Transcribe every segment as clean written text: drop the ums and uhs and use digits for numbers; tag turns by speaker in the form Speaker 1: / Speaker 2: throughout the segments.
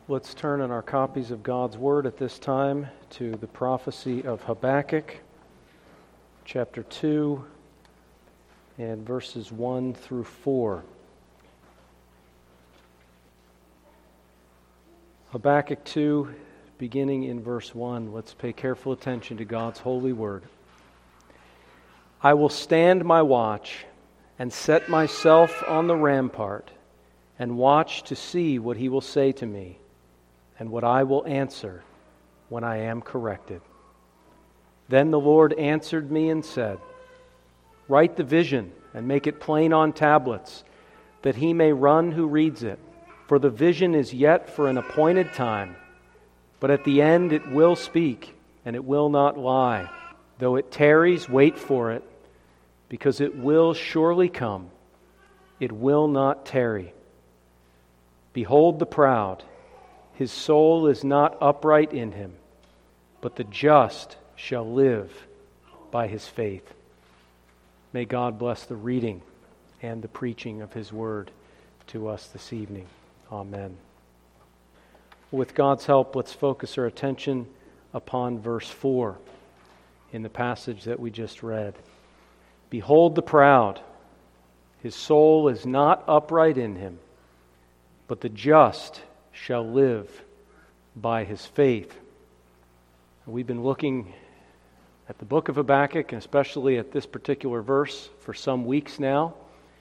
Speaker 1: Let's turn in our copies of God's Word at this time to the prophecy of Habakkuk, chapter 2, and verses 1 through 4. Habakkuk 2, beginning in verse 1. Let's pay careful attention to God's holy word. I will stand my watch and set myself on the rampart and watch to see what he will say to me and what I will answer when I am corrected. Then the Lord answered me and said, Write the vision and make it plain on tablets, that he may run who reads it. For the vision is yet for an appointed time, but at the end it will speak, and it will not lie. Though it tarries, wait for it, because it will surely come. It will not tarry. Behold the proud. His soul is not upright in him, but the just shall live by his faith. May God bless the reading and the preaching of his word to us this evening. Amen. With God's help, let's focus our attention upon verse 4 in the passage that we just read. Behold the proud. His soul is not upright in him, but the just shall live by his faith. We've been looking at the book of Habakkuk, and especially at this particular verse, for some weeks now.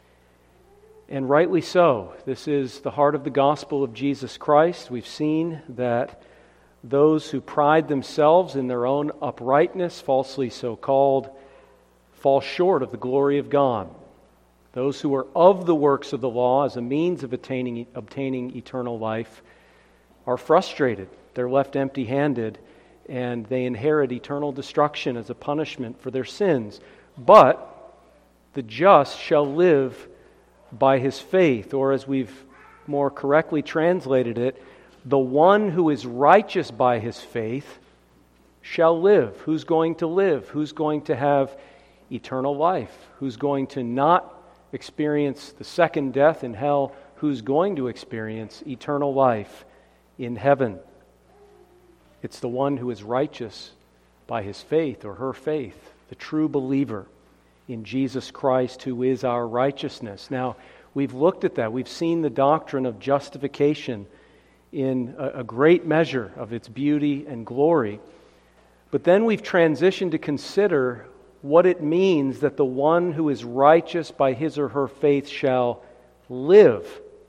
Speaker 1: And rightly so. This is the heart of the gospel of Jesus Christ. We've seen that those who pride themselves in their own uprightness, falsely so called, fall short of the glory of God. Those who are of the works of the law as a means of obtaining eternal life are frustrated. They're left empty-handed, and they inherit eternal destruction as a punishment for their sins. But the just shall live by his faith, or as we've more correctly translated it, the one who is righteous by his faith shall live. Who's going to live? Who's going to have eternal life? Who's going to not experience the second death in hell? Who's going to experience eternal life in heaven? It's the one who is righteous by his faith or her faith, the true believer in Jesus Christ, who is our righteousness. Now, we've looked at that. We've seen the doctrine of justification in a great measure of its beauty and glory. But then we've transitioned to consider what it means that the one who is righteous by his or her faith shall live.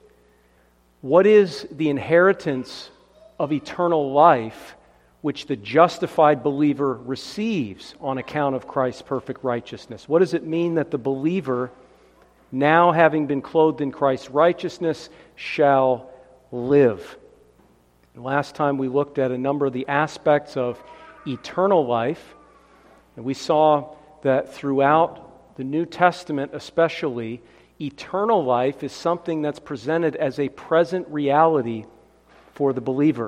Speaker 1: What is the inheritance of eternal life which the justified believer receives on account of Christ's perfect righteousness? What does it mean that the believer, now having been clothed in Christ's righteousness, shall live? Last time we looked at a number of the aspects of eternal life, and we saw that throughout the New Testament especially, eternal life is something that's presented as a present reality for the believer.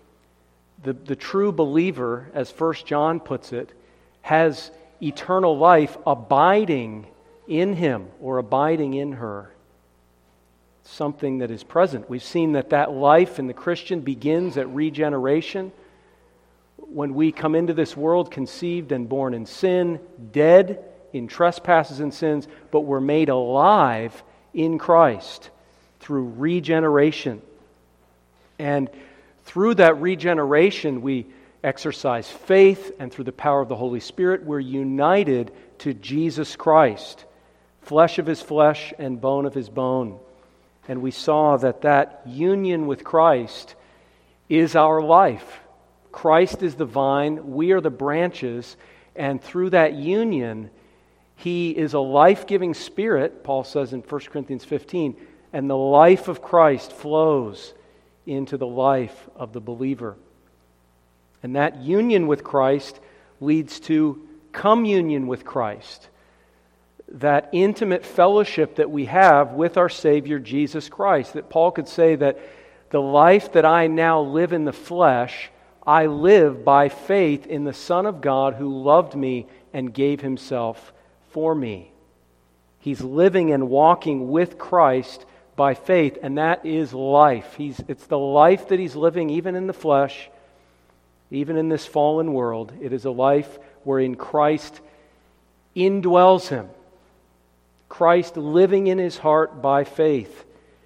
Speaker 1: The true believer, as 1 John puts it, has eternal life abiding in him or abiding in her. Something that is present. We've seen that life in the Christian begins at regeneration. When we come into this world conceived and born in sin, dead in trespasses and sins, but we're made alive in Christ through regeneration. And through that regeneration, we exercise faith, and through the power of the Holy Spirit, we're united to Jesus Christ, flesh of his flesh and bone of his bone. And we saw that union with Christ is our life. Christ is the vine, we are the branches, and through that union, he is a life-giving spirit, Paul says in 1 Corinthians 15, and the life of Christ flows into the life of the believer. And that union with Christ leads to communion with Christ, that intimate fellowship that we have with our Savior Jesus Christ, that Paul could say that the life that I now live in the flesh, I live by faith in the Son of God who loved me and gave himself for me. He's living and walking with Christ by faith, and that is life. It's the life that he's living even in the flesh, even in this fallen world. It is a life wherein Christ indwells him. Christ living in his heart by faith.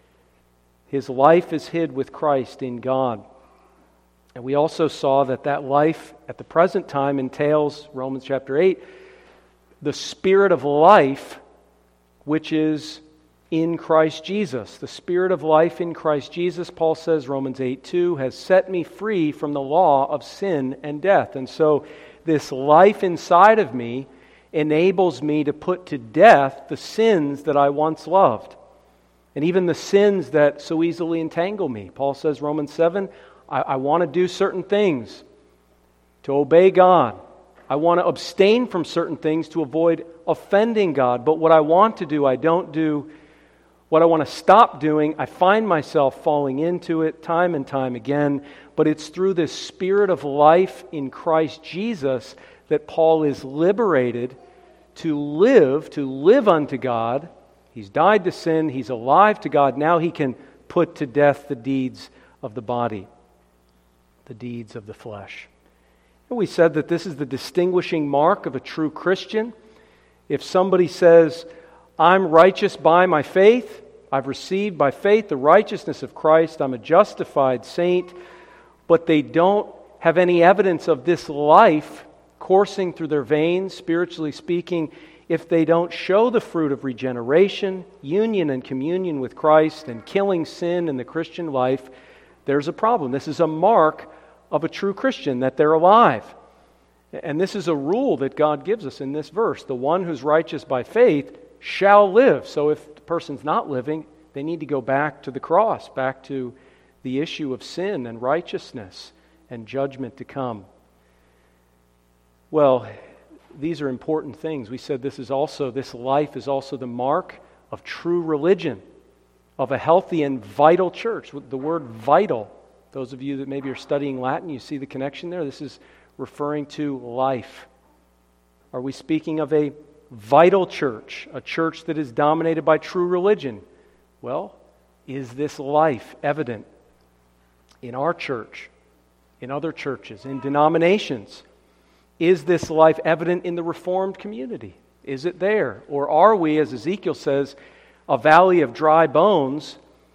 Speaker 1: His life is hid with Christ in God. And we also saw that life at the present time entails, Romans chapter 8, the Spirit of life which is in Christ Jesus. The Spirit of life in Christ Jesus, Paul says, Romans 8:2, has set me free from the law of sin and death. And so this life inside of me enables me to put to death the sins that I once loved, and even the sins that so easily entangle me. Paul says, Romans 7, I want to do certain things to obey God. I want to abstain from certain things to avoid offending God. But what I want to do, I don't do. What I want to stop doing, I find myself falling into it time and time again. But it's through this Spirit of life in Christ Jesus that Paul is liberated to live unto God. He's died to sin. He's alive to God. Now he can put to death the deeds of the body, the deeds of the flesh. And we said that this is the distinguishing mark of a true Christian. If somebody says, I'm righteous by my faith, I've received by faith the righteousness of Christ, I'm a justified saint, but they don't have any evidence of this life coursing through their veins, spiritually speaking, if they don't show the fruit of regeneration, union and communion with Christ, and killing sin in the Christian life, there's a problem. This is a mark of a true Christian, that they're alive. And this is a rule that God gives us in this verse. The one who's righteous by faith shall live. So if the person's not living, they need to go back to the cross, back to the issue of sin and righteousness and judgment to come. Well, these are important things. We said this life is also the mark of true religion, of a healthy and vital church. The word vital, those of you that maybe are studying Latin, you see the connection there. This is referring to life. Are we speaking of a vital church, a church that is dominated by true religion? Well, is this life evident in our church, in other churches, in denominations? Is this life evident in the Reformed community? Is it there? Or are we, as Ezekiel says, a valley of dry bones?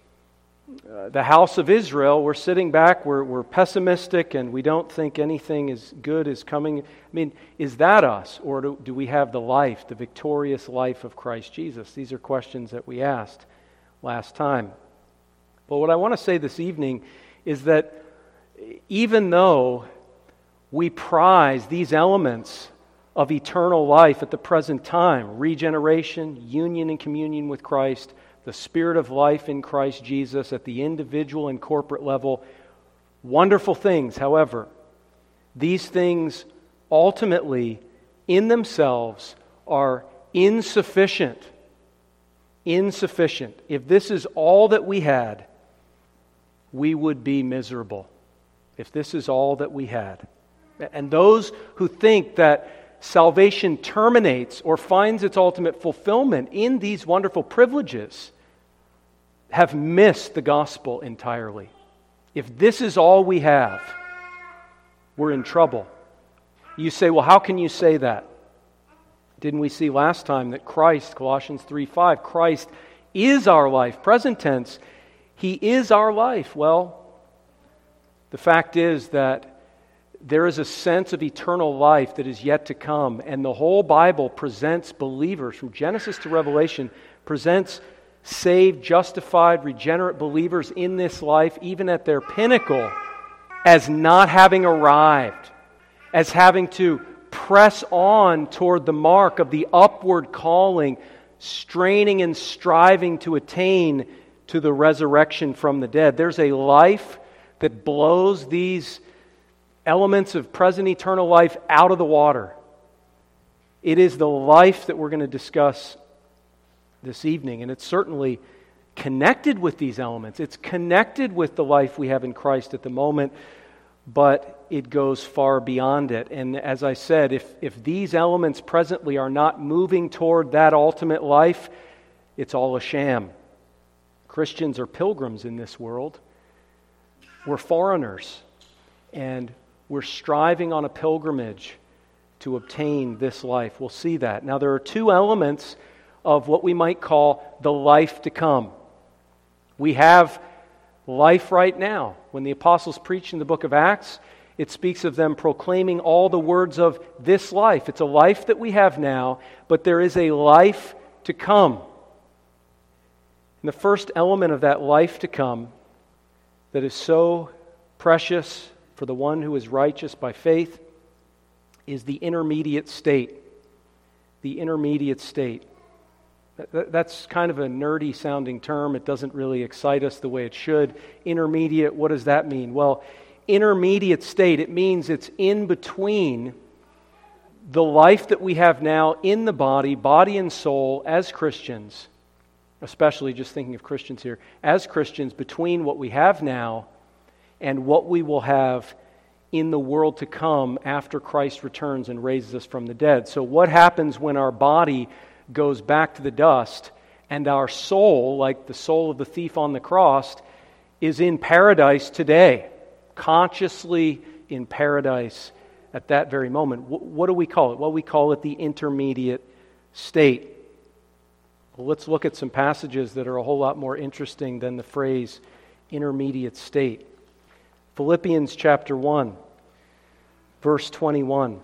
Speaker 1: The house of Israel, we're sitting back, we're pessimistic, and we don't think anything is good is coming. I mean, is that us? Or do we have the life, the victorious life of Christ Jesus? These are questions that we asked last time. But what I want to say this evening is that even though we prize these elements of eternal life at the present time, regeneration, union and communion with Christ, the Spirit of life in Christ Jesus at the individual and corporate level, wonderful things. However, these things ultimately in themselves are insufficient. Insufficient. If this is all that we had, we would be miserable. If this is all that we had. And those who think that salvation terminates or finds its ultimate fulfillment in these wonderful privileges have missed the gospel entirely. If this is all we have, we're in trouble. You say, well, how can you say that? Didn't we see last time that Christ, Colossians 3:5, Christ is our life, present tense, He is our life. Well, the fact is that there is a sense of eternal life that is yet to come, and the whole Bible presents believers, from Genesis to Revelation, presents saved, justified, regenerate believers in this life, even at their pinnacle, as not having arrived, as having to press on toward the mark of the upward calling, straining and striving to attain to the resurrection from the dead. There's a life that blows these elements of present eternal life out of the water. It is the life that we're going to discuss this evening, and it's certainly connected with these elements. It's connected with the life we have in Christ at the moment, but it goes far beyond it. And as I said, if these elements presently are not moving toward that ultimate life, it's all a sham. Christians are pilgrims in this world. We're foreigners, and we're striving on a pilgrimage to obtain this life. We'll see that. Now, there are two elements of what we might call the life to come. We have life right now. When the apostles preach in the book of Acts, it speaks of them proclaiming all the words of this life. It's a life that we have now, but there is a life to come. And the first element of that life to come that is so precious for the one who is righteous by faith is the intermediate state. The intermediate state. That's kind of a nerdy sounding term. It doesn't really excite us the way it should. Intermediate, what does that mean? Well, intermediate state, it means it's in between the life that we have now in the body and soul as Christians, especially just thinking of Christians here, as Christians, between what we have now and what we will have in the world to come after Christ returns and raises us from the dead. So what happens when our body goes back to the dust and our soul, like the soul of the thief on the cross, is in paradise today, consciously in paradise at that very moment? What do we call it? Well, we call it the intermediate state. Well, let's look at some passages that are a whole lot more interesting than the phrase intermediate state. Philippians chapter 1, verse 21.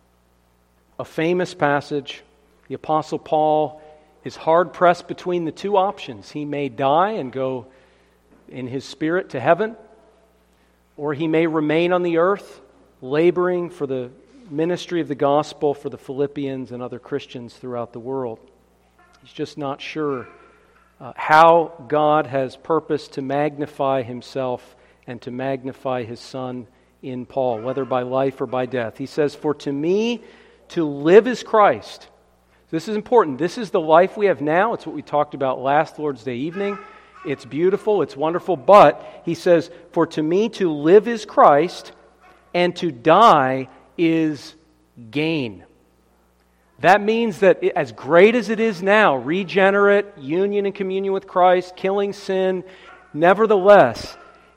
Speaker 1: A famous passage. The Apostle Paul is hard-pressed between the two options. He may die and go in his spirit to heaven, or he may remain on the earth, laboring for the ministry of the gospel for the Philippians and other Christians throughout the world. He's just not sure how God has purposed to magnify himself and to magnify his Son in Paul, whether by life or by death. He says, "For to me to live is Christ." This is important. This is the life we have now. It's what we talked about last Lord's Day evening. It's beautiful. It's wonderful. But he says, "For to me to live is Christ, and to die is gain." That means that as great as it is now, regenerate, union and communion with Christ, killing sin, nevertheless,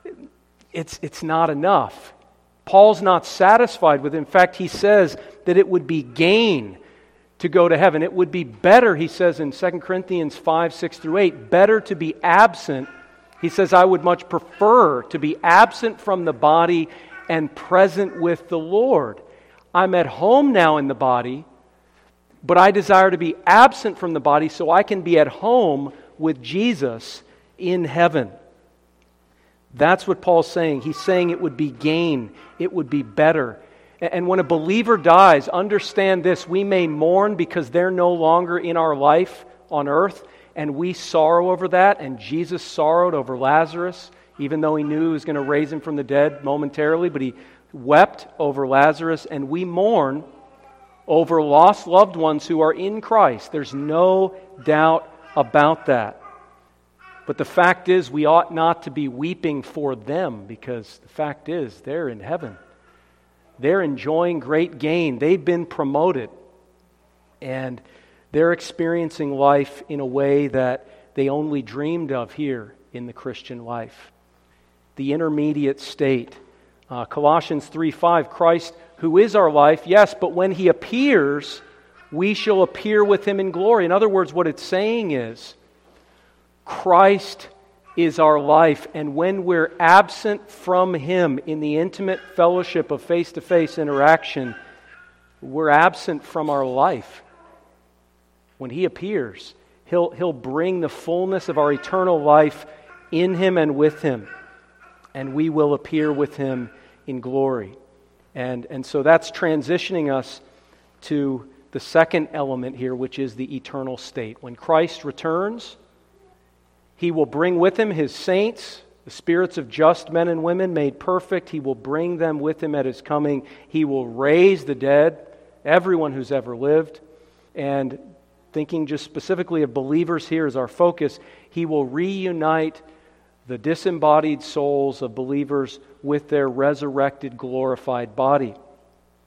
Speaker 1: it's not enough. Paul's not satisfied with it. In fact, he says that it would be gain to go to heaven. It would be better, he says in 2 Corinthians 5, 6 through 8, better to be absent. He says, I would much prefer to be absent from the body and present with the Lord. I'm at home now in the body, but I desire to be absent from the body so I can be at home with Jesus in heaven. That's what Paul's saying. He's saying it would be gain. It would be better. And when a believer dies, understand this, we may mourn because they're no longer in our life on earth, and we sorrow over that, and Jesus sorrowed over Lazarus, even though he knew he was going to raise him from the dead momentarily, but he wept over Lazarus, and we mourn over lost loved ones who are in Christ. There's no doubt about that. But the fact is, we ought not to be weeping for them, because the fact is, they're in heaven. They're enjoying great gain. They've been promoted. And they're experiencing life in a way that they only dreamed of here in the Christian life. The intermediate state. Colossians 3:5, Christ, who is our life, yes, but when He appears, we shall appear with Him in glory. In other words, what it's saying is, Christ is our life, and when we're absent from Him in the intimate fellowship of face-to-face interaction, we're absent from our life. When He appears, He'll bring the fullness of our eternal life in Him and with Him, and we will appear with Him in glory. And so that's transitioning us to the second element here, which is the eternal state. When Christ returns, He will bring with Him His saints, the spirits of just men and women made perfect. He will bring them with Him at His coming. He will raise the dead, everyone who's ever lived. And thinking just specifically of believers here as our focus, He will reunite the disembodied souls of believers with their resurrected, glorified body.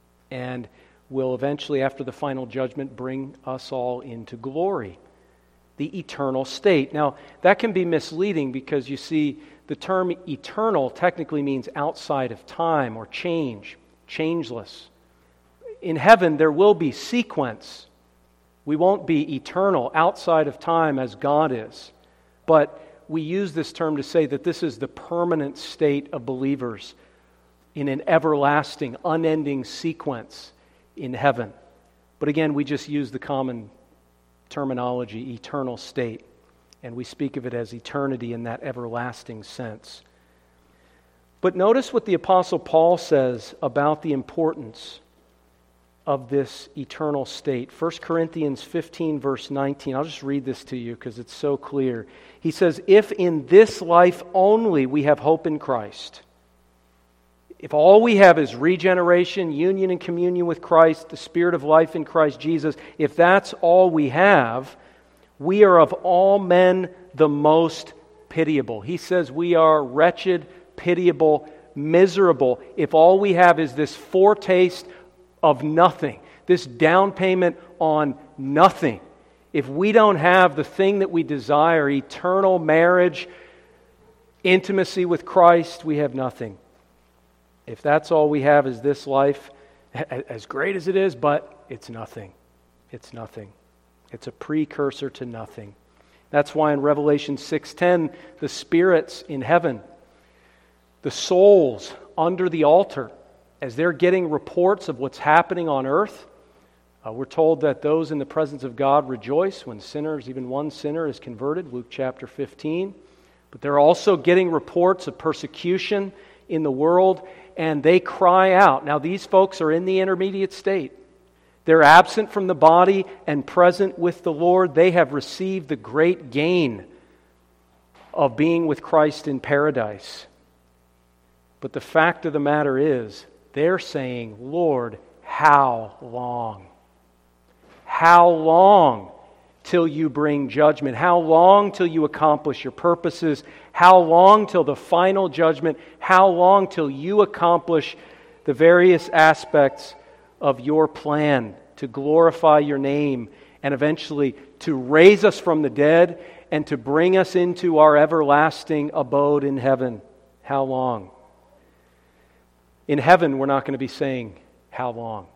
Speaker 1: And will eventually, after the final judgment, bring us all into glory. the eternal state. Now, that can be misleading because you see, the term eternal technically means outside of time or change, changeless. In heaven, there will be sequence. We won't be eternal outside of time as God is. But we use this term to say that this is the permanent state of believers in an everlasting, unending sequence in heaven. But again, we just use the common terminology, eternal state, and we speak of it as eternity in that everlasting sense. But notice what the Apostle Paul says about the importance of this eternal state. 1 Corinthians 15, verse 19. I'll just read this to you because it's so clear. He says, if in this life only we have hope in Christ, if all we have is regeneration, union and communion with Christ, the Spirit of life in Christ Jesus, if that's all we have, we are of all men the most pitiable. He says we are wretched, pitiable, miserable if all we have is this foretaste of nothing, this down payment on nothing. If we don't have the thing that we desire, eternal marriage, intimacy with Christ, we have nothing. If that's all we have is this life, as great as it is, but it's nothing. It's nothing. It's a precursor to nothing. That's why in Revelation 6:10, the spirits in heaven, the souls under the altar, as they're getting reports of what's happening on earth, we're told that those in the presence of God rejoice when sinners, even one sinner, is converted, Luke chapter 15. But they're also getting reports of persecution in the world, and they cry out. Now, these folks are in the intermediate state. They're absent from the body and present with the Lord. They have received the great gain of being with Christ in paradise. But the fact of the matter is, they're saying, Lord, how long? How long till you bring judgment? How long till you accomplish your purposes? How long till the final judgment? How long till you accomplish the various aspects of your plan to glorify your name and eventually to raise us from the dead and to bring us into our everlasting abode in heaven? How long? In heaven, we're not going to be saying, how long?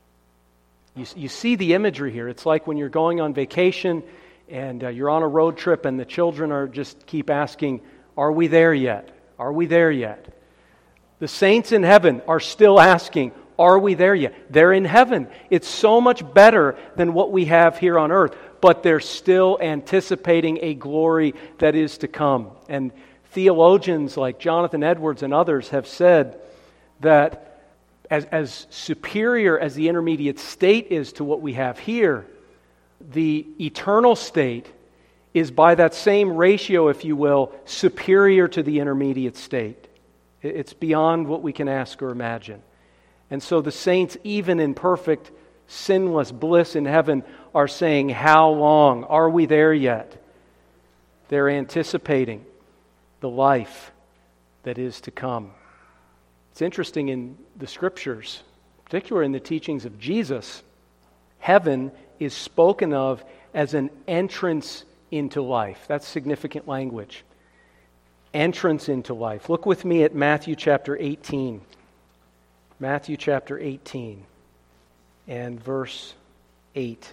Speaker 1: You see the imagery here. It's like when you're going on vacation and you're on a road trip and the children are just keep asking, are we there yet? Are we there yet? The saints in heaven are still asking, are we there yet? They're in heaven. It's so much better than what we have here on earth, but they're still anticipating a glory that is to come. And theologians like Jonathan Edwards and others have said that as superior as the intermediate state is to what we have here, the eternal state is by that same ratio, if you will, superior to the intermediate state. It's beyond what we can ask or imagine. And so the saints, even in perfect, sinless bliss in heaven, are saying, how long? Are we there yet? They're anticipating the life that is to come. It's interesting in the Scriptures, particularly in the teachings of Jesus, heaven is spoken of as an entrance into life. That's significant language. Entrance into life. Look with me at Matthew chapter 18. Matthew chapter 18 and verse 8.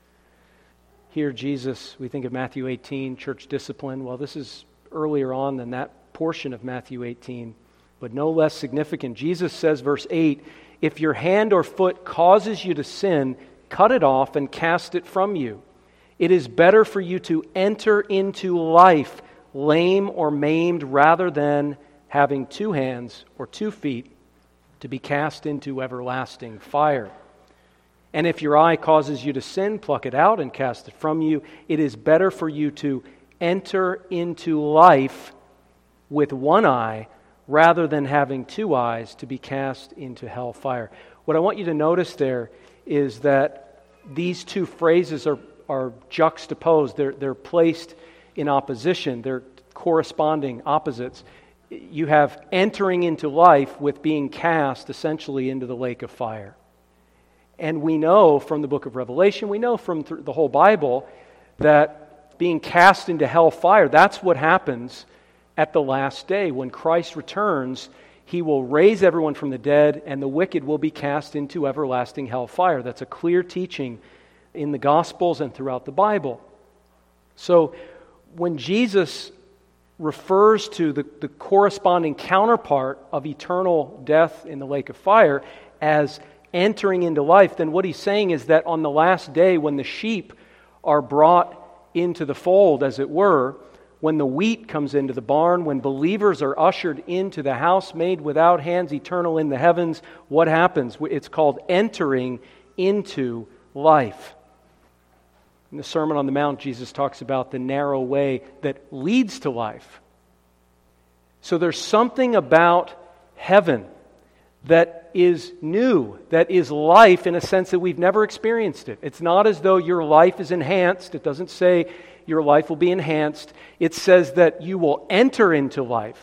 Speaker 1: Here Jesus, we think of Matthew 18, church discipline. Well, this is earlier on than that portion of Matthew 18. But no less significant. Jesus says, verse 8, if your hand or foot causes you to sin, cut it off and cast it from you. It is better for you to enter into life lame or maimed rather than having 2 hands or 2 feet to be cast into everlasting fire. And if your eye causes you to sin, pluck it out and cast it from you. It is better for you to enter into life with 1 eye rather than having 2 eyes to be cast into hellfire. What I want you to notice there is that these 2 phrases are juxtaposed. They're placed in opposition. They're corresponding opposites. You have entering into life with being cast essentially into the lake of fire. And we know from the book of Revelation, we know from the whole Bible that being cast into hell fire. That's what happens at the last day. When Christ returns, He will raise everyone from the dead, and the wicked will be cast into everlasting hell fire. That's a clear teaching in the Gospels and throughout the Bible. So when Jesus refers to the corresponding counterpart of eternal death in the lake of fire as entering into life, then what He's saying is that on the last day, when the sheep are brought into the fold, as it were, when the wheat comes into the barn, when believers are ushered into the house made without hands, eternal in the heavens, what happens? It's called entering into life. In the Sermon on the Mount, Jesus talks about the narrow way that leads to life. So there's something about heaven that is new, that is life in a sense that we've never experienced it. It's not as though your life is enhanced. It doesn't say your life will be enhanced. It says that you will enter into life.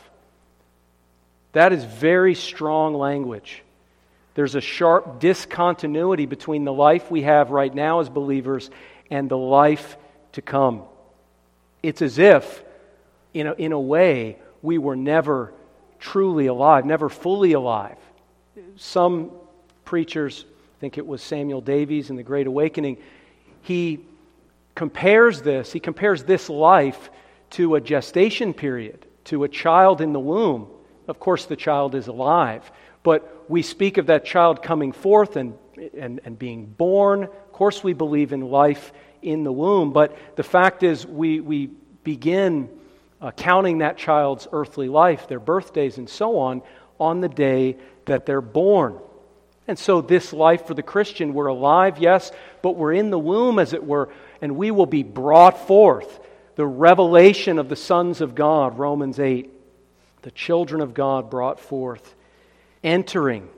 Speaker 1: That is very strong language. There's a sharp discontinuity between the life we have right now as believers and the life to come. It's as if, in a way, we were never truly alive, never fully alive. Some preachers, I think it was Samuel Davies in The Great Awakening, he compares this life to a gestation period, to a child in the womb. Of course, the child is alive, but we speak of that child coming forth and being born. Of course, we believe in life in the womb, but the fact is we begin counting that child's earthly life, their birthdays and so on the day that they're born. And so this life for the Christian, we're alive, yes, but we're in the womb, as it were, and we will be brought forth. The revelation of the sons of God, Romans 8, the children of God brought forth, entering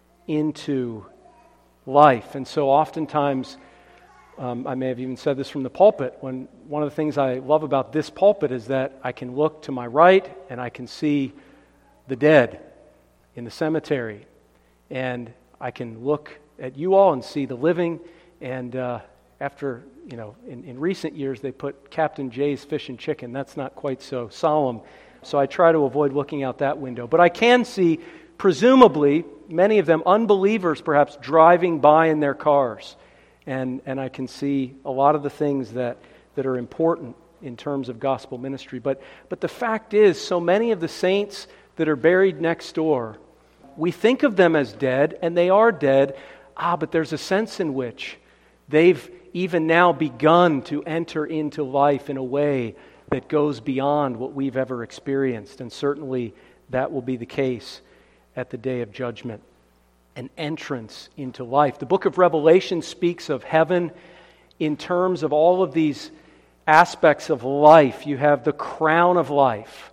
Speaker 1: into life. And so oftentimes, I may have even said this from the pulpit, when one of the things I love about this pulpit is that I can look to my right and I can see the dead in the cemetery. And I can look at you all and see the living. And after, in recent years, they put Captain Jay's Fish and Chicken. That's not quite so solemn. So I try to avoid looking out that window. But I can see, presumably, many of them unbelievers perhaps driving by in their cars. And I can see a lot of the things that are important in terms of gospel ministry. But the fact is, so many of the saints that are buried next door, we think of them as dead, and they are dead, but there's a sense in which they've even now begun to enter into life in a way that goes beyond what we've ever experienced. And certainly that will be the case at the day of judgment. An entrance into life. The book of Revelation speaks of heaven in terms of all of these aspects of life. You have the crown of life,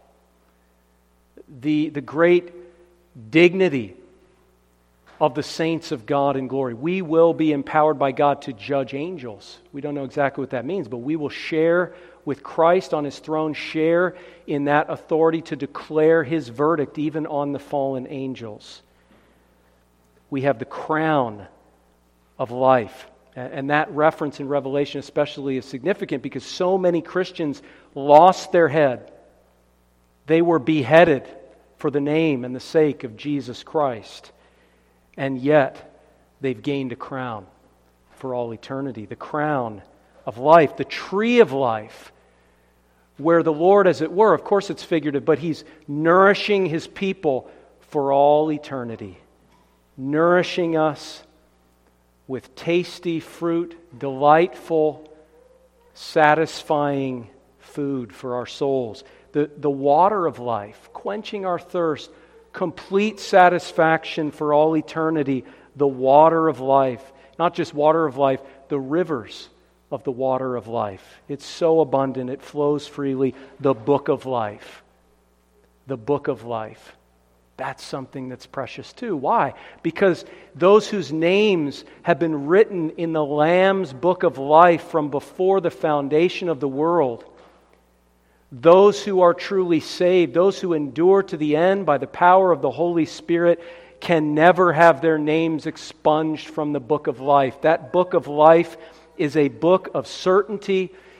Speaker 1: the great dignity of the saints of God in glory. We will be empowered by God to judge angels. We don't know exactly what that means, but we will share with Christ on His throne, share in that authority to declare His verdict even on the fallen angels. We have the crown of life. And that reference in Revelation especially is significant because so many Christians lost their head. They were beheaded for the name and the sake of Jesus Christ. And yet, they've gained a crown for all eternity. The crown of life, the tree of life, where the Lord, as it were, of course it's figurative, but He's nourishing His people for all eternity. Nourishing us with tasty fruit, delightful, satisfying food for our souls. The water of life, quenching our thirst, complete satisfaction for all eternity, the water of life. Not just water of life, the rivers of the water of life. It's so abundant, it flows freely. The book of life. The book of life. That's something that's precious too. Why? Because those whose names have been written in the Lamb's book of life from before the foundation of the world, those who are truly saved, those who endure to the end by the power of the Holy Spirit, can never have their names expunged from the book of life. That book of life is a book of certainty.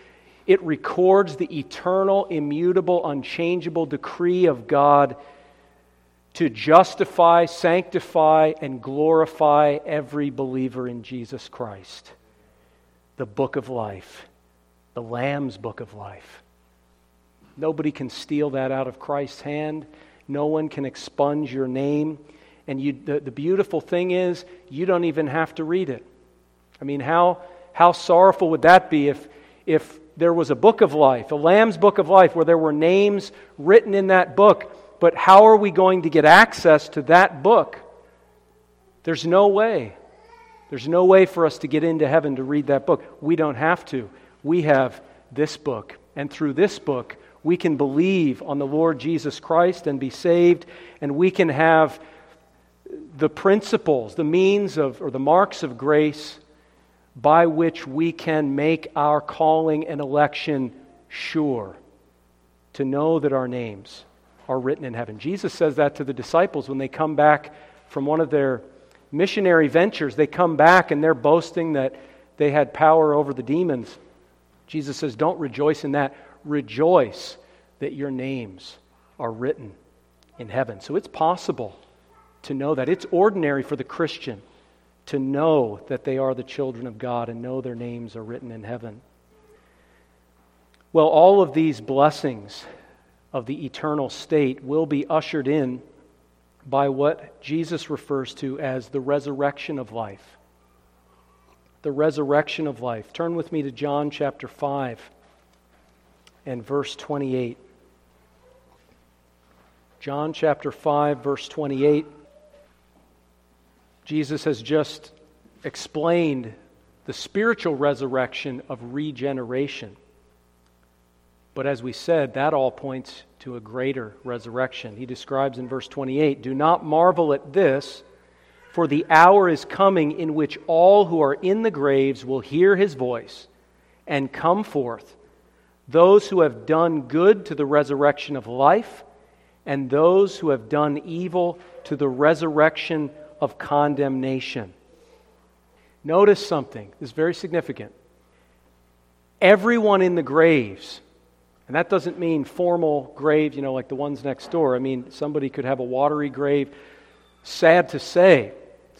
Speaker 1: It records the eternal, immutable, unchangeable decree of God to justify, sanctify, and glorify every believer in Jesus Christ. The book of life, the Lamb's book of life. Nobody can steal that out of Christ's hand. No one can expunge your name. And the beautiful thing is, you don't even have to read it. I mean, how sorrowful would that be if there was a book of life, a Lamb's book of life, where there were names written in that book, but how are we going to get access to that book? There's no way. There's no way for us to get into heaven to read that book. We don't have to. We have this book. And through this book, we can believe on the Lord Jesus Christ and be saved, and we can have the principles, the means of, or the marks of grace by which we can make our calling and election sure, to know that our names are written in heaven. Jesus says that to the disciples when they come back from one of their missionary ventures. They come back and they're boasting that they had power over the demons. Jesus says, don't rejoice in that. Rejoice that your names are written in heaven. So it's possible to know that. It's ordinary for the Christian to know that they are the children of God and know their names are written in heaven. Well, all of these blessings of the eternal state will be ushered in by what Jesus refers to as the resurrection of life. The resurrection of life. Turn with me to John chapter 5 and verse 28. John chapter 5, verse 28. Jesus has just explained the spiritual resurrection of regeneration. But as we said, that all points to a greater resurrection. He describes in verse 28, "Do not marvel at this, for the hour is coming in which all who are in the graves will hear His voice and come forth, those who have done good to the resurrection of life, and those who have done evil to the resurrection of condemnation." Notice something. This is very significant. Everyone in the graves, and that doesn't mean formal graves, like the ones next door. I mean, somebody could have a watery grave. Sad to say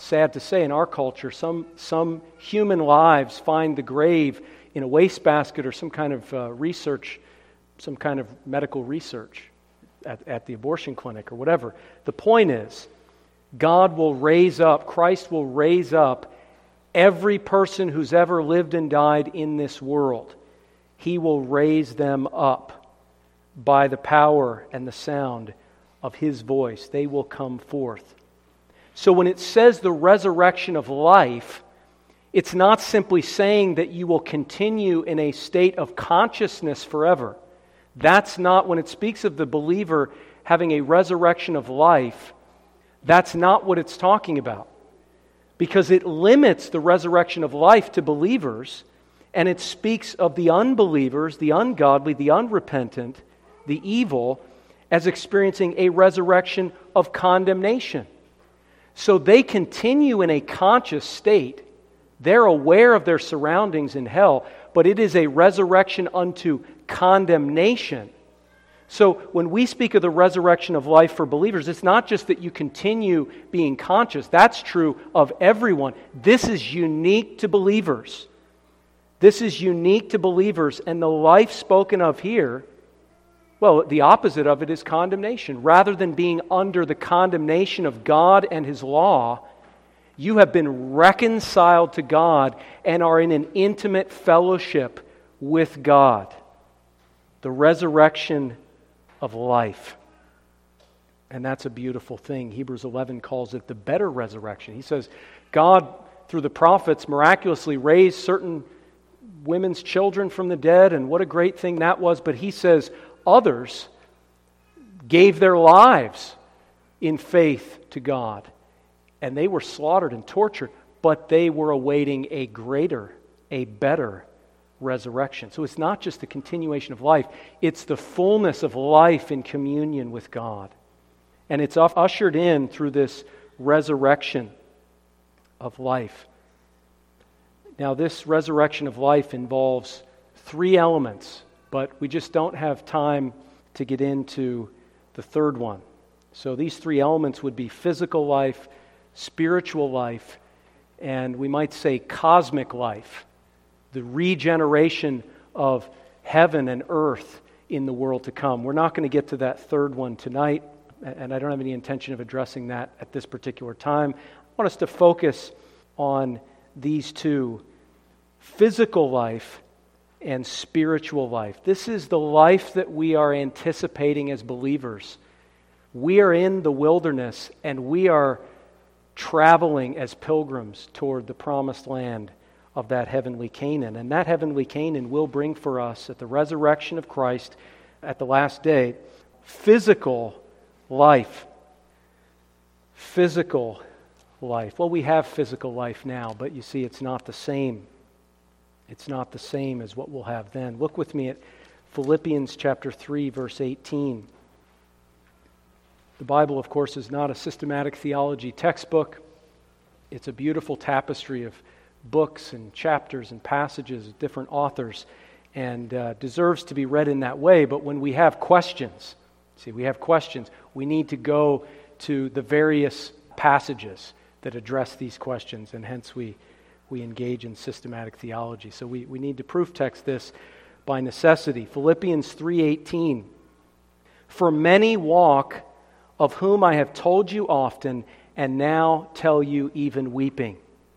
Speaker 1: in our culture, some human lives find the grave in a wastebasket or some kind of research, some kind of medical research at the abortion clinic or whatever. The point is, God will raise up, Christ will raise up every person who's ever lived and died in this world. He will raise them up by the power and the sound of His voice. They will come forth. So when it says the resurrection of life, it's not simply saying that you will continue in a state of consciousness forever. That's not, when it speaks of the believer having a resurrection of life, that's not what it's talking about. Because it limits the resurrection of life to believers, and it speaks of the unbelievers, the ungodly, the unrepentant, the evil, as experiencing a resurrection of condemnation. So they continue in a conscious state. They're aware of their surroundings in hell, but it is a resurrection unto condemnation. So when we speak of the resurrection of life for believers, it's not just that you continue being conscious. That's true of everyone. This is unique to believers. This is unique to believers, and the life spoken of here, well, the opposite of it is condemnation. Rather than being under the condemnation of God and His law, you have been reconciled to God and are in an intimate fellowship with God. The resurrection of life. And that's a beautiful thing. Hebrews 11 calls it the better resurrection. He says, God, through the prophets, miraculously raised certain women's children from the dead, and what a great thing that was. But He says, others gave their lives in faith to God. And they were slaughtered and tortured, but they were awaiting a greater, a better resurrection. So it's not just the continuation of life, it's the fullness of life in communion with God. And it's ushered in through this resurrection of life. Now, this resurrection of life involves 3 elements, but we just don't have time to get into the third one. So these 3 elements would be physical life, spiritual life, and we might say cosmic life, the regeneration of heaven and earth in the world to come. We're not going to get to that third one tonight, and I don't have any intention of addressing that at this particular time. I want us to focus on these 2, physical life and spiritual life. This is the life that we are anticipating as believers. We are in the wilderness and we are traveling as pilgrims toward the promised land of that heavenly Canaan. And that heavenly Canaan will bring for us at the resurrection of Christ at the last day physical life. Physical life. Well, we have physical life now, but you see, it's not the same. It's not the same as what we'll have then. Look with me at Philippians chapter 3, verse 18. The Bible, of course, is not a systematic theology textbook. It's a beautiful tapestry of books and chapters and passages of different authors, and deserves to be read in that way. But when we have questions, we need to go to the various passages that address these questions, and hence we engage in systematic theology. So we need to proof text this by necessity. Philippians 3:18. For many walk, of whom I have told you often, and now tell you even weeping,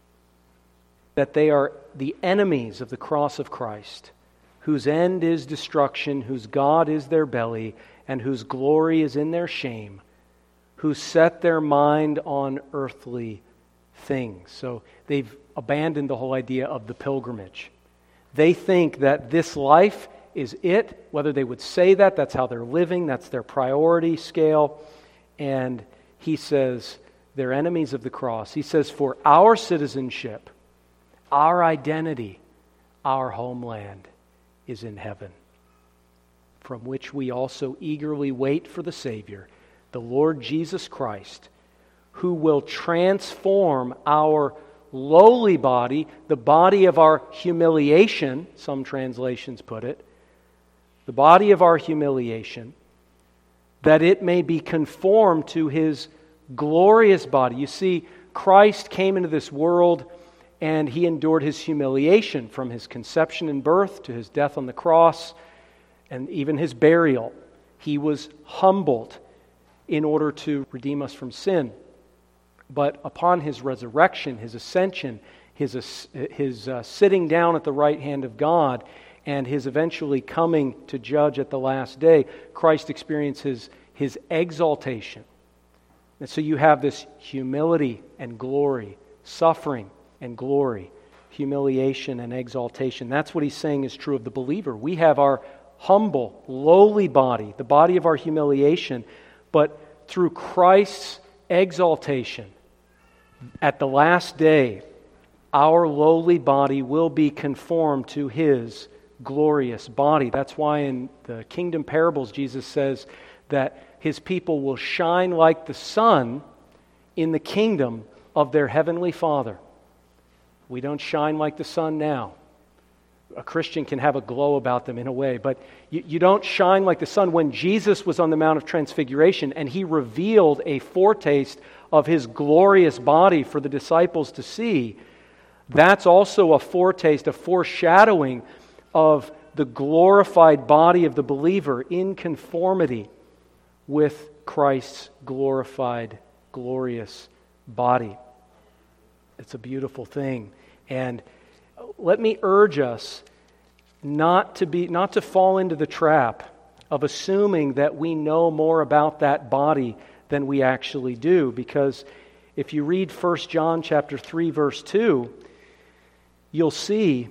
Speaker 1: that they are the enemies of the cross of Christ, whose end is destruction, whose God is their belly, and whose glory is in their shame, who set their mind on earthly things. So they've abandoned the whole idea of the pilgrimage. They think that this life is it, whether they would say that, that's how they're living, that's their priority scale. And he says, they're enemies of the cross. He says, for our citizenship, our identity, our homeland is in heaven, from which we also eagerly wait for the Savior, the Lord Jesus Christ, who will transform our lowly body, the body of our humiliation, some translations put it, the body of our humiliation, that it may be conformed to His glorious body. You see, Christ came into this world and He endured His humiliation from His conception and birth to His death on the cross and even His burial. He was humbled in order to redeem us from sin. But upon His resurrection, His ascension, His sitting down at the right hand of God, and His eventually coming to judge at the last day, Christ experiences His exaltation. And so you have this humility and glory, suffering and glory, humiliation and exaltation. That's what He's saying is true of the believer. We have our humble, lowly body, the body of our humiliation, but through Christ's exaltation, at the last day, our lowly body will be conformed to His glorious body. That's why in the kingdom parables, Jesus says that His people will shine like the sun in the kingdom of their heavenly Father. We don't shine like the sun now. A Christian can have a glow about them in a way, but you don't shine like the sun. When Jesus was on the Mount of Transfiguration and He revealed a foretaste of His glorious body for the disciples to see, that's also a foretaste, a foreshadowing of the glorified body of the believer in conformity with Christ's glorified, glorious body. It's a beautiful thing. And let me urge us not to fall into the trap of assuming that we know more about that body than we actually do. Because if you read 1 John chapter 3, verse 2, you'll see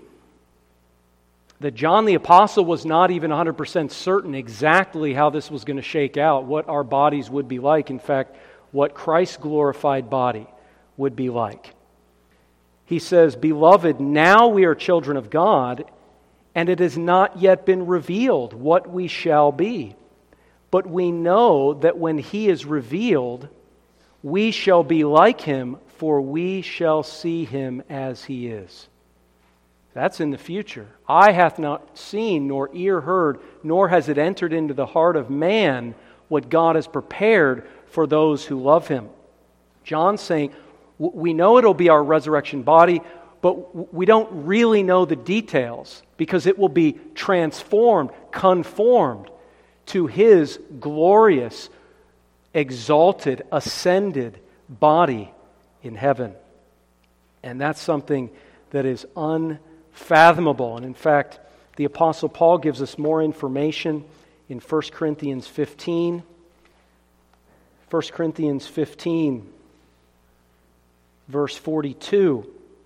Speaker 1: that John the Apostle was not even 100% certain exactly how this was going to shake out, what our bodies would be like. In fact, what Christ's glorified body would be like. He says, "Beloved, now we are children of God, and it has not yet been revealed what we shall be. But we know that when He is revealed, we shall be like Him, for we shall see Him as He is." That's in the future. Eye hath not seen, nor ear heard, nor has it entered into the heart of man what God has prepared for those who love Him. John's saying, we know it'll be our resurrection body, but we don't really know the details because it will be transformed, conformed to His glorious, exalted, ascended body in heaven. And that's something that is unfathomable. And in fact, the Apostle Paul gives us more information in 1 Corinthians 15. 1 Corinthians 15, verse 42.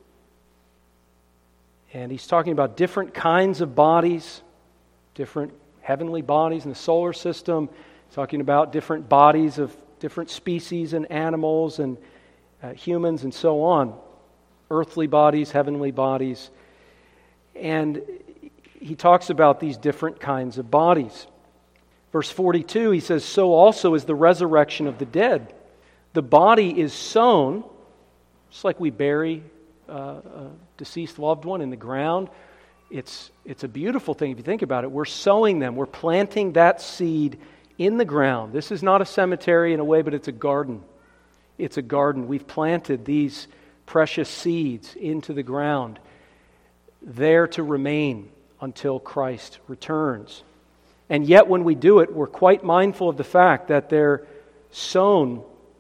Speaker 1: And he's talking about different kinds of bodies, different heavenly bodies in the solar system. He's talking about different bodies of different species and animals and humans and so on. Earthly bodies, heavenly bodies. And he talks about these different kinds of bodies. Verse 42, he says, so also is the resurrection of the dead. The body is sown, just like we bury a deceased loved one in the ground. It's a beautiful thing if you think about it. We're sowing them. We're planting that seed in the ground. This is not a cemetery in a way, but it's a garden. It's a garden. We've planted these precious seeds into the ground, there to remain until Christ returns. And yet when we do it, we're quite mindful of the fact that they're sown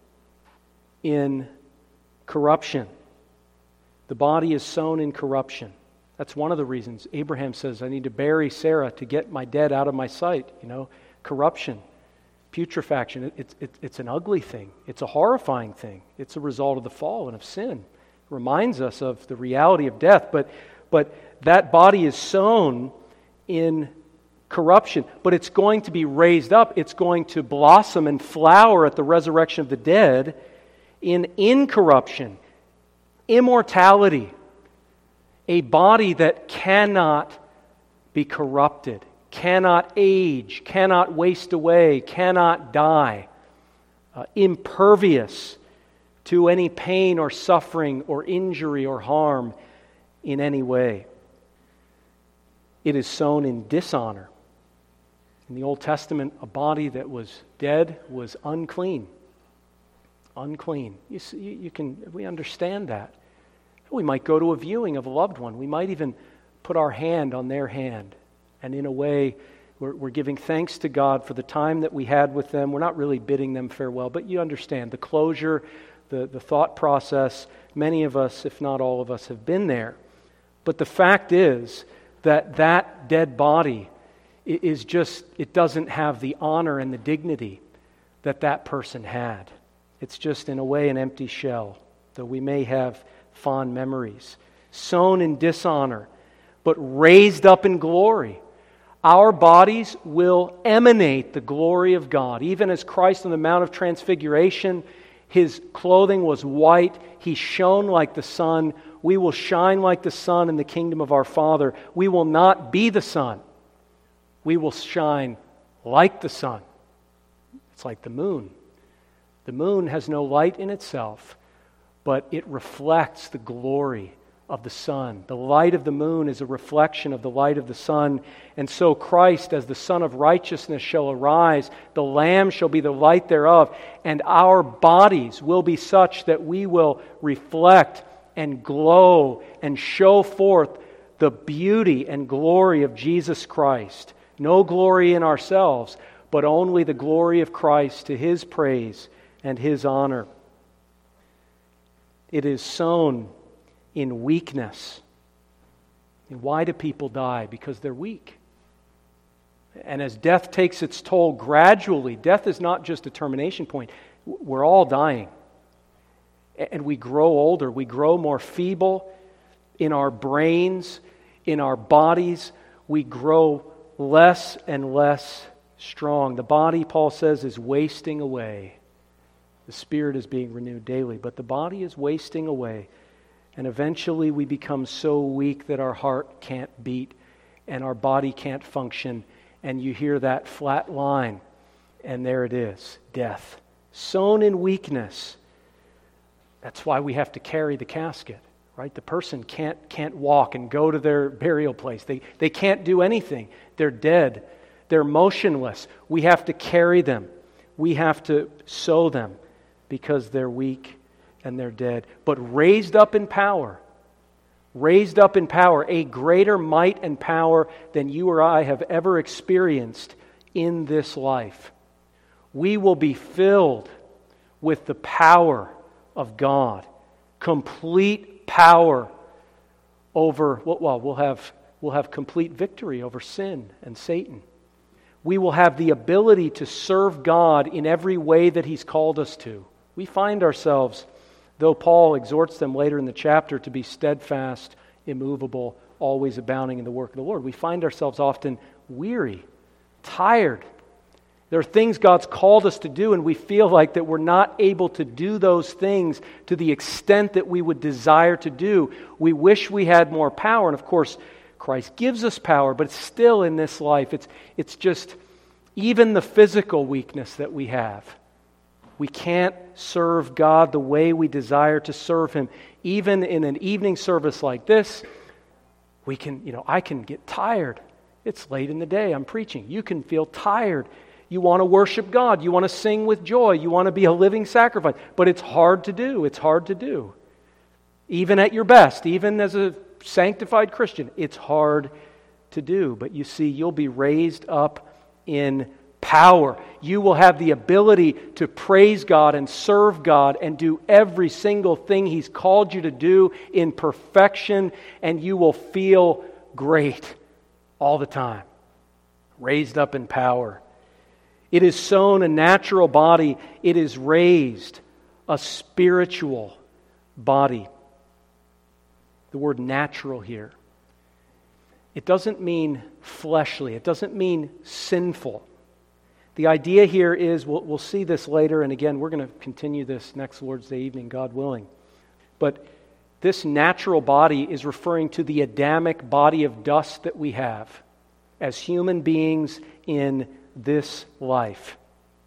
Speaker 1: in corruption. The body is sown in corruption. That's one of the reasons Abraham says, I need to bury Sarah to get my dead out of my sight. Corruption, putrefaction. It's an ugly thing. It's a horrifying thing. It's a result of the fall and of sin. It reminds us of the reality of death. But that body is sown in corruption. But it's going to be raised up. It's going to blossom and flower at the resurrection of the dead in incorruption, immortality, a body that cannot be corrupted, cannot age, cannot waste away, cannot die, impervious to any pain or suffering or injury or harm in any way. It is sown in dishonor. In the Old Testament, a body that was dead was unclean. Unclean. We understand that. We might go to a viewing of a loved one. We might even put our hand on their hand. And in a way, we're giving thanks to God for the time that we had with them. We're not really bidding them farewell, but you understand the closure, the thought process. Many of us, if not all of us, have been there. But the fact is that dead body is just, it doesn't have the honor and the dignity that person had. It's just, in a way, an empty shell, though we may have fond memories. Sown in dishonor, but raised up in glory. Our bodies will emanate the glory of God. Even as Christ on the Mount of Transfiguration, His clothing was white. He shone like the sun. We will shine like the sun in the kingdom of our Father. We will not be the sun. We will shine like the sun. It's like the moon. The moon has no light in itself, but it reflects the glory of the sun. The light of the moon is a reflection of the light of the sun. And so Christ, as the Son of Righteousness, shall arise. The Lamb shall be the light thereof. And our bodies will be such that we will reflect and glow and show forth the beauty and glory of Jesus Christ. No glory in ourselves, but only the glory of Christ to His praise and His honor. It is sown in weakness. And why do people die? Because they're weak. And as death takes its toll gradually, death is not just a termination point. We're all dying. And we grow older. We grow more feeble in our brains, in our bodies. We grow less and less strong. The body, Paul says, is wasting away. The spirit is being renewed daily, but the body is wasting away. And eventually we become so weak that our heart can't beat and our body can't function. And you hear that flat line, and there it is, death. Sown in weakness. That's why we have to carry the casket. right? The person can't walk and go to their burial place. They can't do anything. They're dead. They're motionless. We have to carry them. We have to sew them because they're weak and they're dead. But raised up in power, a greater might and power than you or I have ever experienced in this life. We will be filled with the power of God. Complete power over, well, we'll have complete victory over sin and Satan. We will have the ability to serve God in every way that He's called us to. We find ourselves, though Paul exhorts them later in the chapter to be steadfast, immovable, always abounding in the work of the Lord, we find ourselves often weary, tired. There are things God's called us to do, and we feel like that we're not able to do those things to the extent that we would desire to do. We wish we had more power, and of course, Christ gives us power, but still in this life, it's just even the physical weakness that we have. We can't serve God the way we desire to serve Him. Even in an evening service like this, I can get tired. It's late in the day, I'm preaching. You can feel tired. You want to worship God. You want to sing with joy. You want to be a living sacrifice. But it's hard to do. It's hard to do. Even at your best, even as a sanctified Christian, it's hard to do. But you see, you'll be raised up in power. You will have the ability to praise God and serve God and do every single thing He's called you to do in perfection, and you will feel great all the time. Raised up in power. It is sown a natural body. It is raised a spiritual body. The word natural here, it doesn't mean fleshly. It doesn't mean sinful. The idea here is, we'll see this later, and again, we're going to continue this next Lord's Day evening, God willing. But this natural body is referring to the Adamic body of dust that we have as human beings in this life.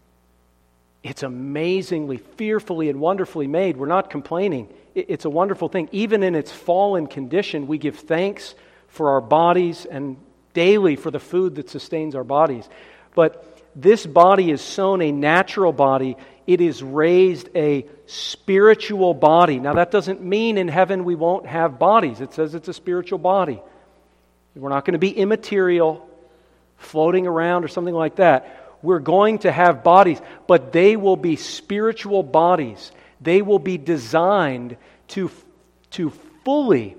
Speaker 1: It's amazingly, fearfully, and wonderfully made. We're not complaining. It's a wonderful thing. Even in its fallen condition, we give thanks for our bodies and daily for the food that sustains our bodies. But this body is sown a natural body. It is raised a spiritual body. Now that doesn't mean in heaven we won't have bodies. It says it's a spiritual body. We're not going to be immaterial, floating around or something like that. We're going to have bodies, but they will be spiritual bodies. They will be designed to fully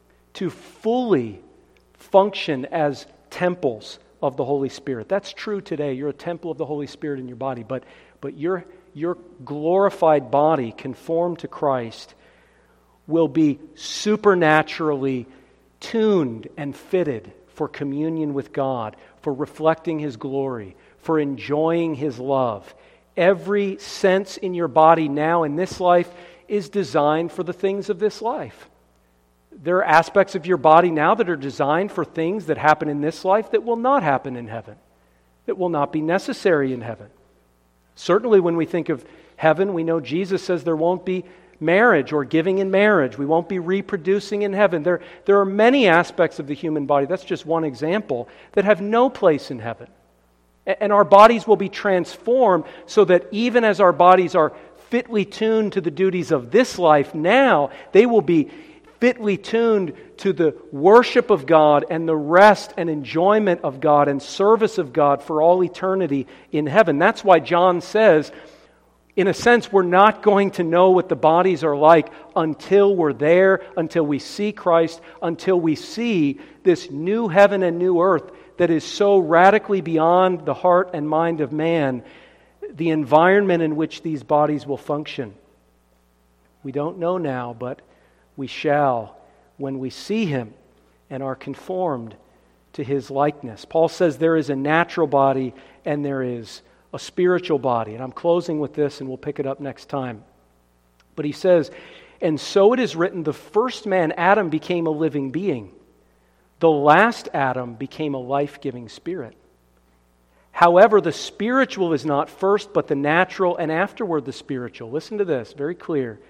Speaker 1: function as temples of the Holy Spirit. That's true today. You're a temple of the Holy Spirit in your body, but your glorified body, conformed to Christ, will be supernaturally tuned and fitted for communion with God, for reflecting His glory, for enjoying His love. Every sense in your body now in this life is designed for the things of this life. There are aspects of your body now that are designed for things that happen in this life that will not happen in heaven, that will not be necessary in heaven. Certainly when we think of heaven, we know Jesus says there won't be marriage or giving in marriage. We won't be reproducing in heaven. There are many aspects of the human body, that's just one example, that have no place in heaven. And our bodies will be transformed so that even as our bodies are fitly tuned to the duties of this life now, they will be fitly tuned to the worship of God and the rest and enjoyment of God and service of God for all eternity in heaven. That's why John says, in a sense, we're not going to know what the bodies are like until we're there, until we see Christ, until we see this new heaven and new earth that is so radically beyond the heart and mind of man, the environment in which these bodies will function. We don't know now, but we shall when we see Him and are conformed to His likeness. Paul says there is a natural body and there is a spiritual body. And I'm closing with this and we'll pick it up next time. But he says, and so it is written, the first man, Adam, became a living being. The last Adam became a life-giving spirit. However, the spiritual is not first, but the natural, and afterward the spiritual. Listen to this, very clear.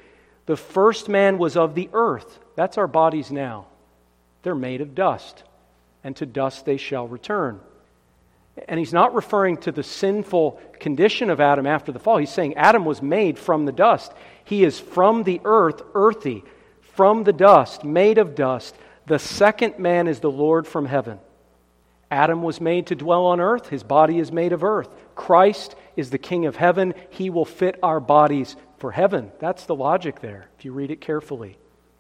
Speaker 1: The first man was of the earth. That's our bodies now. They're made of dust, and to dust they shall return. And he's not referring to the sinful condition of Adam after the fall. He's saying Adam was made from the dust. He is from the earth, earthy, from the dust, made of dust. The second man is the Lord from heaven. Adam was made to dwell on earth. His body is made of earth. Christ is the King of heaven. He will fit our bodies for heaven. That's the logic there, if you read it carefully.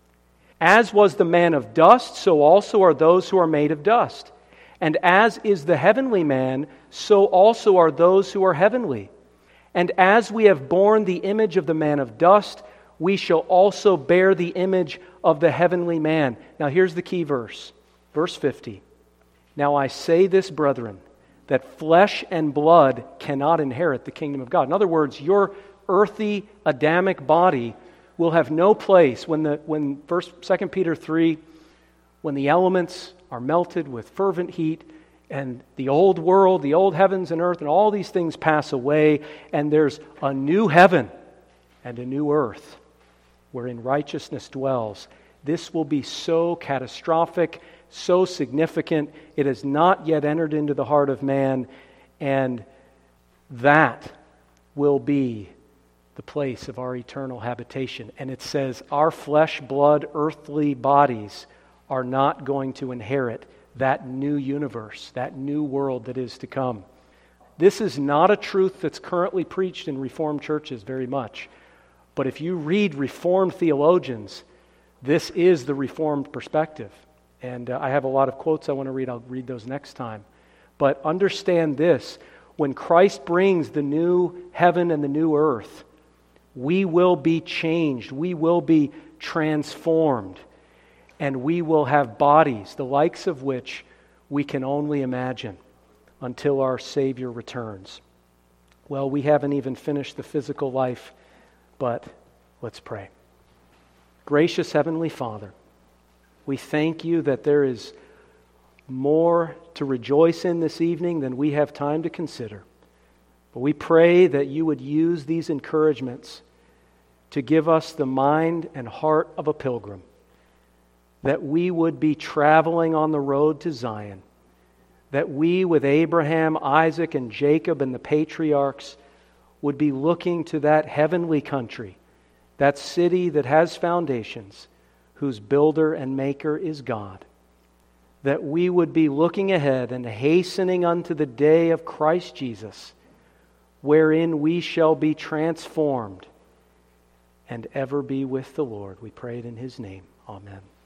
Speaker 1: As was the man of dust, so also are those who are made of dust. And as is the heavenly man, so also are those who are heavenly. And as we have borne the image of the man of dust, we shall also bear the image of the heavenly man. Now here's the key verse. Verse 50. Now I say this, brethren, that flesh and blood cannot inherit the kingdom of God. In other words, your earthy Adamic body will have no place when 2 Peter 3, when the elements are melted with fervent heat, and the old world, the old heavens and earth, and all these things pass away, and there's a new heaven and a new earth wherein righteousness dwells. This will be so catastrophic, so significant. It has not yet entered into the heart of man, and that will be the place of our eternal habitation. And it says our flesh, blood, earthly bodies are not going to inherit that new universe, that new world that is to come. This is not a truth that's currently preached in Reformed churches very much. But if you read Reformed theologians, this is the Reformed perspective. And I have a lot of quotes I want to read. I'll read those next time. But understand this. When Christ brings the new heaven and the new earth, we will be changed. We will be transformed. And we will have bodies, the likes of which we can only imagine until our Savior returns. Well, we haven't even finished the physical life, but let's pray. Gracious Heavenly Father, we thank you that there is more to rejoice in this evening than we have time to consider. But we pray that you would use these encouragements to give us the mind and heart of a pilgrim, that we would be traveling on the road to Zion, that we with Abraham, Isaac, and Jacob and the patriarchs would be looking to that heavenly country, that city that has foundations, whose builder and maker is God, that we would be looking ahead and hastening unto the day of Christ Jesus, wherein we shall be transformed and ever be with the Lord. We pray it in His name. Amen.